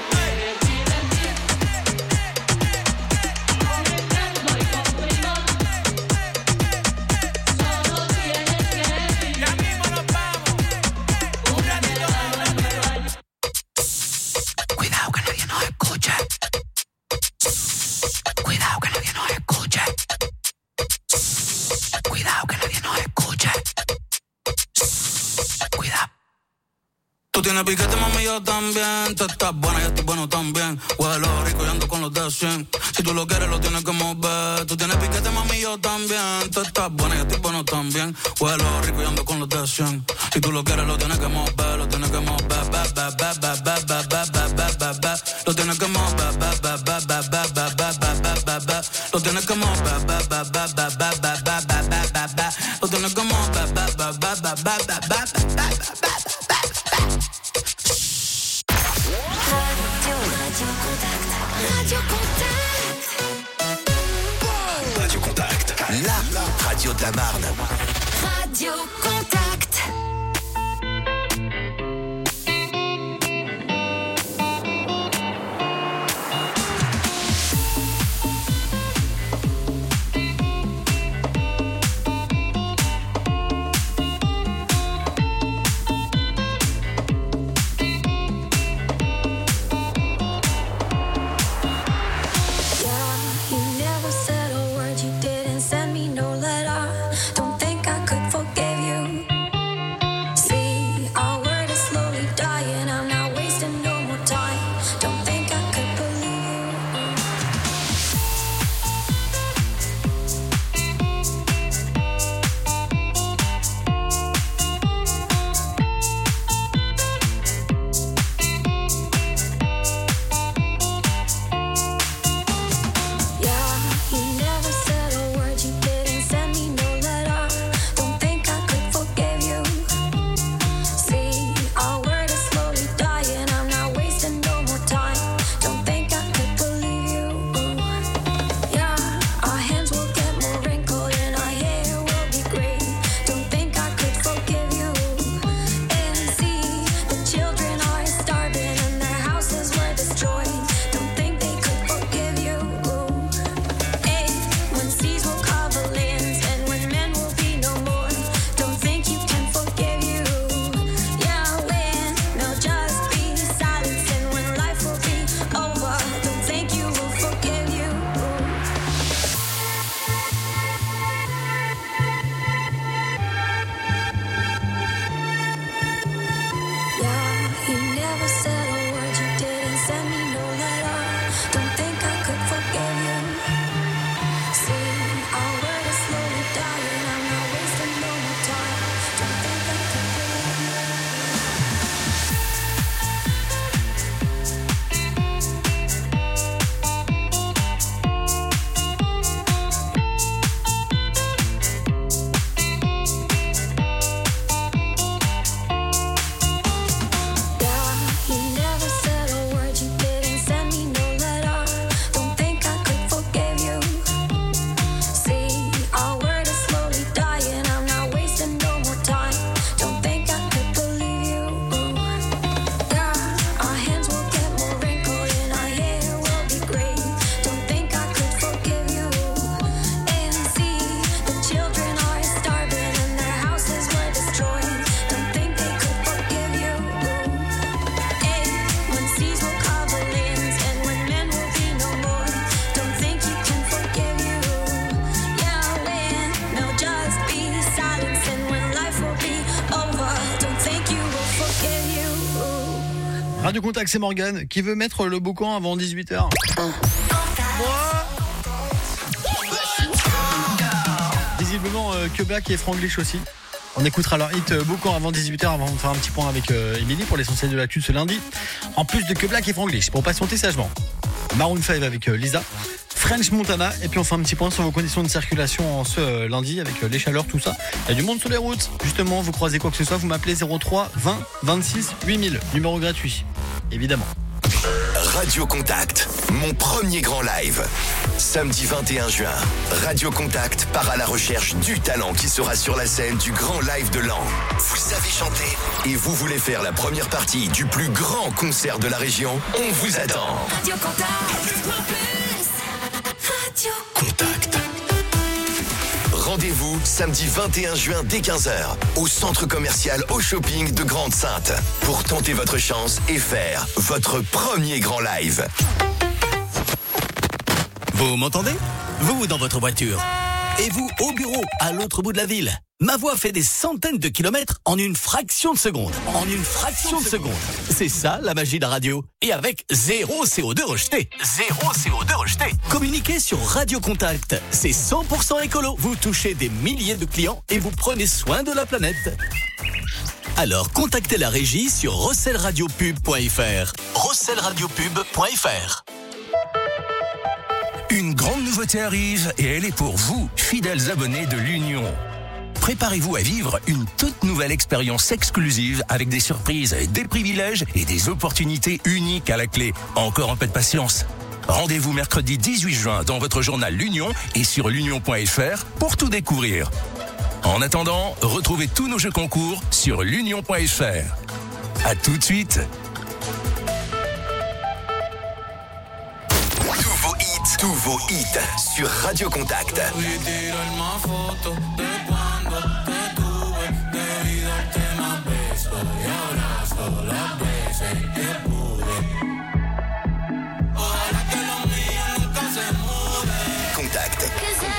Cuidado que nadie nos escuche. Cuidado que nadie nos escuche. Cuidado que nadie nos escuche. Cuidado. Tú tienes piquete, mami, yo también. Tú estás buena, yo estoy bueno también. Huelo rico y ando con los de 100. Si tú lo quieres, lo tienes que mover. Tú tienes piquete, mami, yo también. Tú estás buena, yo estoy bueno también. Huelo rico y ando con los de 100. Si tú lo quieres, lo tienes que mover. Lo tienes que mover. Lo tienes que mover. Lo tienes que mover. Lo tienes que mover. Radio Contact. Radio Contact. Haute-la-Marne. Radio Contact. Radio Contact, c'est Morgane qui veut mettre le boucan avant 18h. Visiblement, Que Black et Franglish aussi. On écoutera leur hit boucan avant 18h avant de faire un petit point avec Émilie pour l'essentiel de l'actu ce lundi. En plus de Que Black et Franglish, pour patienter sagement. Maroon 5 avec Lisa, French Montana, et puis on fait un petit point sur vos conditions de circulation en ce lundi avec les chaleurs, tout ça. Il y a du monde sur les routes. Justement, vous croisez quoi que ce soit, vous m'appelez 03 20 26 8000, numéro gratuit, évidemment. Radio Contact, mon premier grand live. Samedi 21 juin, Radio Contact part à la recherche du talent qui sera sur la scène du grand live de l'an. Vous savez chanter et vous voulez faire la première partie du plus grand concert de la région? On vous attend. Radio Contact. Radio Contact. Rendez-vous samedi 21 juin dès 15h au centre commercial Au Shopping de Grande-Sainte pour tenter votre chance et faire votre premier grand live. Vous m'entendez? Vous dans votre voiture. Et vous au bureau, à l'autre bout de la ville. Ma voix fait des centaines de kilomètres en une fraction de seconde. En une fraction de seconde. C'est ça la magie de la radio. Et avec zéro CO2 rejeté. Zéro CO2 rejeté. Communiquez sur Radio Contact. C'est 100% écolo. Vous touchez des milliers de clients et vous prenez soin de la planète. Alors contactez la régie sur rosselradiopub.fr. rosselradiopub.fr. Une grande nouveauté arrive et elle est pour vous, fidèles abonnés de l'Union. Préparez-vous à vivre une toute nouvelle expérience exclusive avec des surprises, des privilèges et des opportunités uniques à la clé. Encore un peu de patience. Rendez-vous mercredi 18 juin dans votre journal L'Union et sur l'union.fr pour tout découvrir. En attendant, retrouvez tous nos jeux concours sur l'union.fr. À tout de suite. Tous vos hits sur Radio Contact. Contact.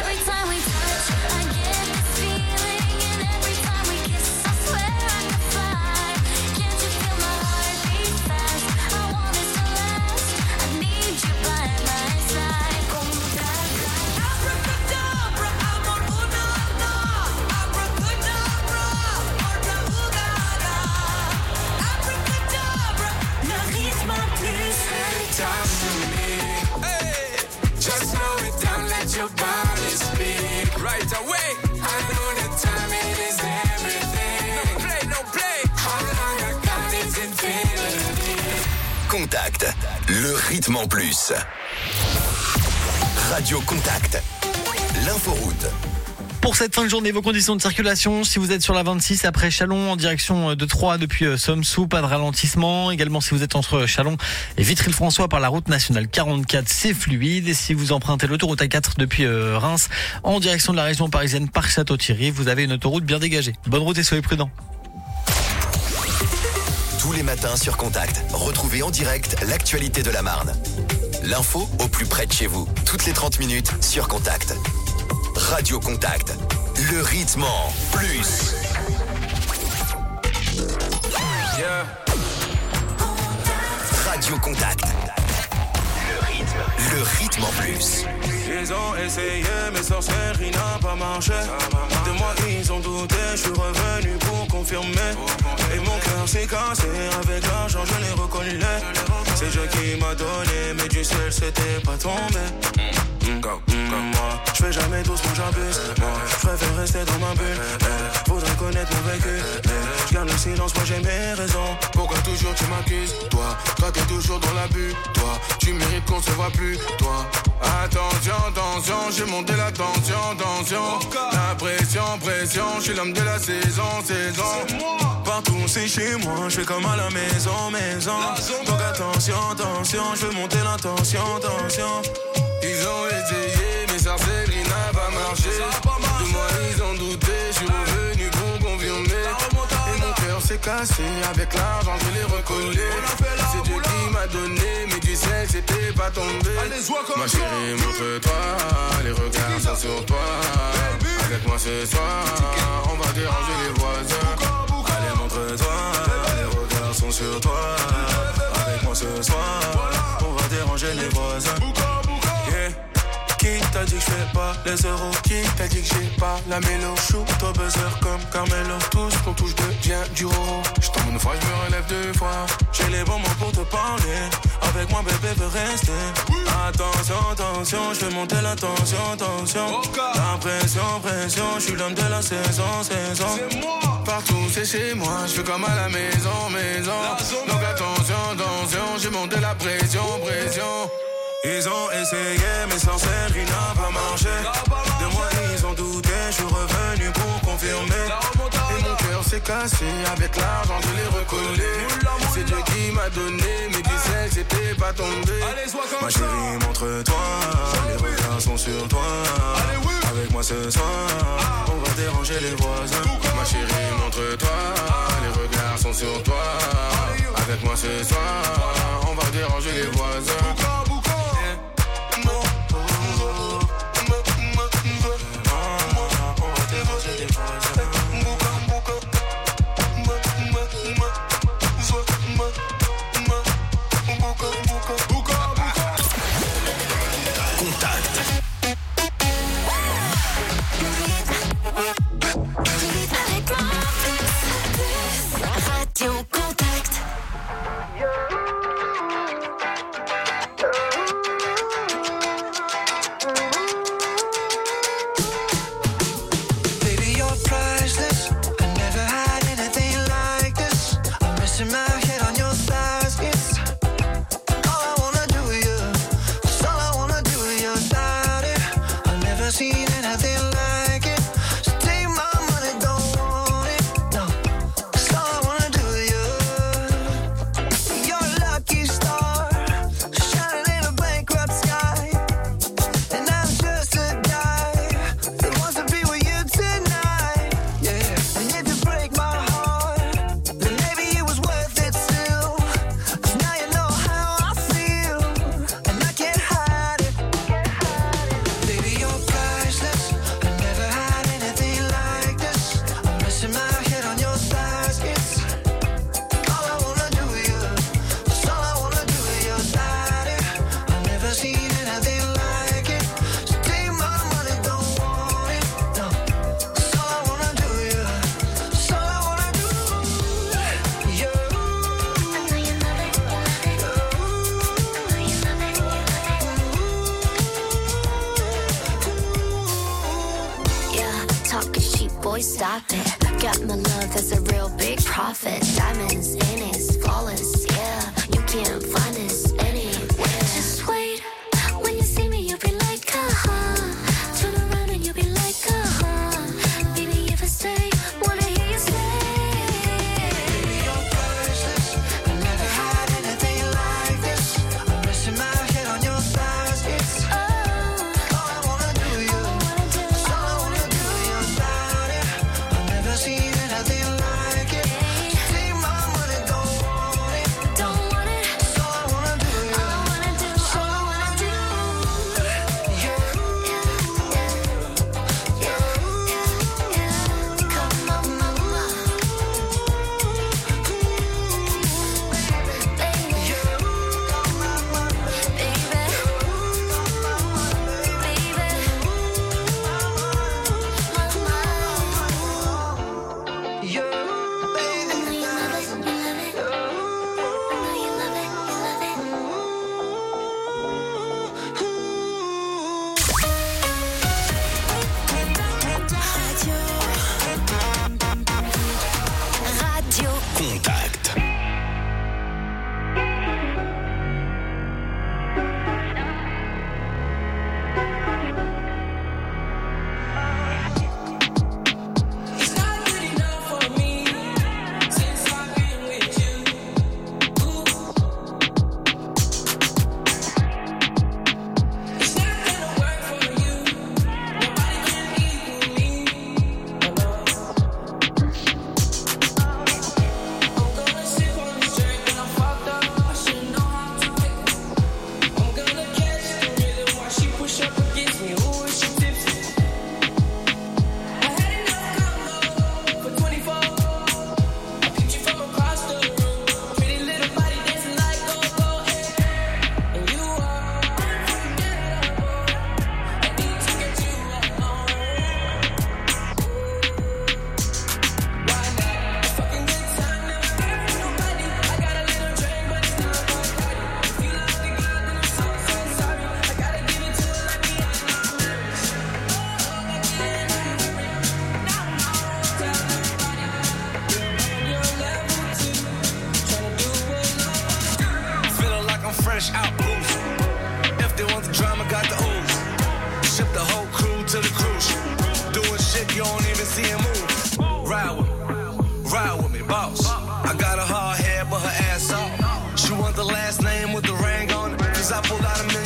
Contact, le rythme en plus. Radio Contact, l'inforoute. Pour cette fin de journée, vos conditions de circulation, si vous êtes sur la 26 après Châlons en direction de Troyes depuis Somme-Sous, pas de ralentissement. Également si vous êtes entre Châlons et Vitry-le-François par la route nationale 44, c'est fluide. Et si vous empruntez l'autoroute A4 depuis Reims en direction de la région parisienne par Château-Thierry, vous avez une autoroute bien dégagée. Bonne route et soyez prudents. Tous les matins sur Contact, retrouvez en direct l'actualité de la Marne. L'info au plus près de chez vous, toutes les 30 minutes sur Contact. Radio Contact, le rythme en plus. Yeah. Radio Contact, le rythme en plus. Ils ont essayé, mais sorcellerie n'a pas marché. De moi ils ont douté, je suis revenu pour confirmer. Et mon cœur s'est cassé, avec l'argent je l'ai reconnu. C'est Dieu qui m'a donné, mais du ciel c'était pas tombé. Comme moi, je fais jamais doucement, j'abuse. Moi, je préfère rester dans ma bulle. Faudrait connaître mon vécu. Je garde le silence, moi j'ai mes raisons. Pourquoi toujours tu m'accuses? Toi t'es toujours dans l'abus. Toi, tu mérites qu'on se voit plus. Toi, attention, j'ai monté la tension. La pression, je suis l'homme de la saison. Partout c'est chez moi, je fais comme à la maison. Donc attention, je veux monter la tension. Ils ont essayé, mais sorcellerie n'a pas marché. De moi ils ont douté, je suis revenu pour confirmer. Et mon cœur s'est cassé, avec l'argent je l'ai recollé. C'est Dieu qui m'a donné, mais du ciel c'était pas tombé. Ma chérie, montre-toi, les regards sont sur toi. Avec moi ce soir, on va déranger les voisins. Allez, montre-toi, les regards sont sur toi. Avec moi ce soir, on va déranger les voisins. Qui t'a dit que je fais pas les euros? Qui t'a dit que j'ai pas la mélo? Shoot au buzzer comme Carmelo. Tout ce qu'on touche devient du roro. J't'emmène une fois, je me relève deux fois. J'ai les bons mots pour te parler. Avec moi bébé veut rester. Attention, je fais monter la tension. La pression, je suis l'homme de la saison. Partout c'est chez moi, je fais comme à la maison. Donc attention, j'ai monté la pression. Ils ont essayé, mais sorcellerie n'a pas marché. De moi ils ont douté, je suis revenu pour confirmer. Et mon cœur s'est cassé, avec l'argent je l'ai recollé. C'est Dieu qui m'a donné, mais du ciel c'était pas tombé. Ma chérie, montre-toi, les regards sont sur toi. Avec moi ce soir, on va déranger les voisins. Ma chérie, montre-toi, les regards sont sur toi. Avec moi ce soir, on va déranger les voisins. Radio Contact. boy, stop it. Got my love, that's a real big profit. Diamonds in it, flawless, yeah. You can't find us.